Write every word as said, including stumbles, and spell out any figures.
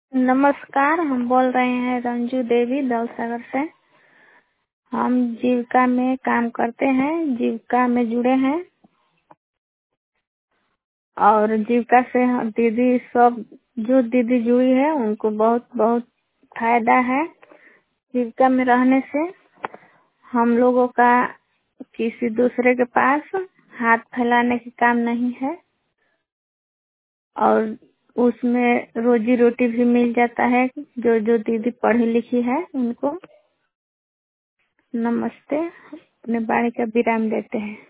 नमस्कार, हम बोल रहे हैं रंजू देवी दौलसागर से। हम जीविका में काम करते हैं, जीविका में जुड़े हैं और जीविका से हम- दीदी सब जो दीदी जुड़ी है उनको बहुत बहुत फायदा है। जीविका में रहने से हम लोगों का किसी दूसरे के पास हाथ फैलाने का काम नहीं है और उसमें रोजी रोटी भी मिल जाता है। जो जो दीदी पढ़ी लिखी है उनको नमस्ते, अपने बाणी का विराम देते हैं।